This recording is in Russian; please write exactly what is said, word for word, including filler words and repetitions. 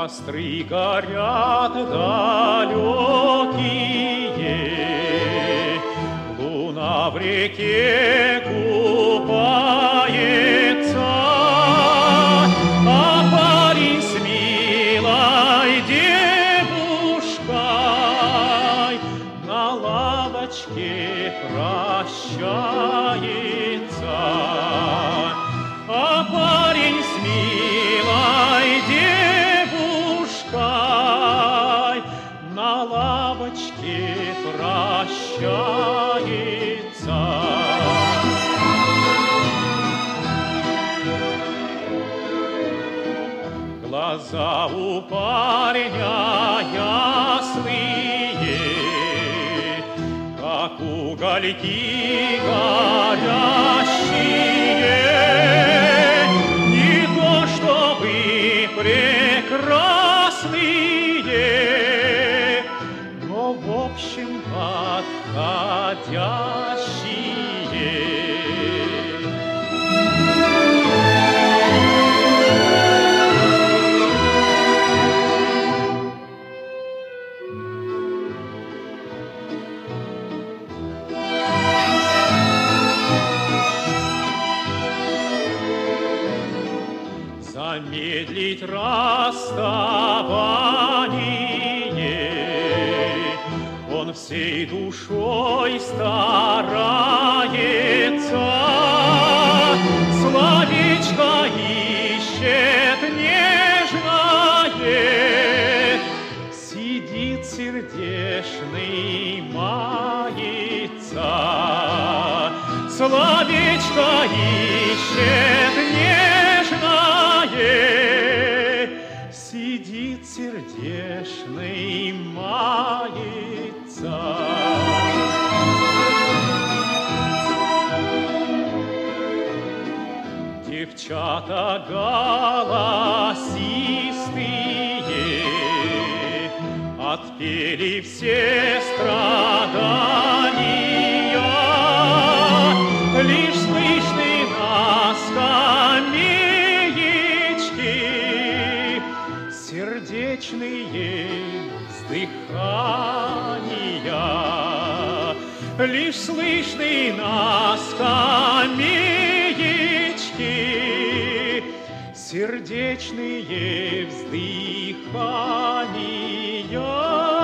Костры горят далекие, луна в реке купается, а парень с милой девушкой на лавочке прощается. А парень с милой девушкой на лавочке прощается. Глаза у парня ясные, как угольки горящие. Не то чтобы прекрасные, но в общем подходящие. Замедлить расставание он всей душой старается. Словечко ищет нежное, сидит сердечный, мается. Словечко ищет нежное, сидит сердечный, мается. Девчата голосистые отпели все страдания, лишь слышны на скамеечке сердечные вздыхания. Лишь слышны на скамеечке сердечные вздыхания.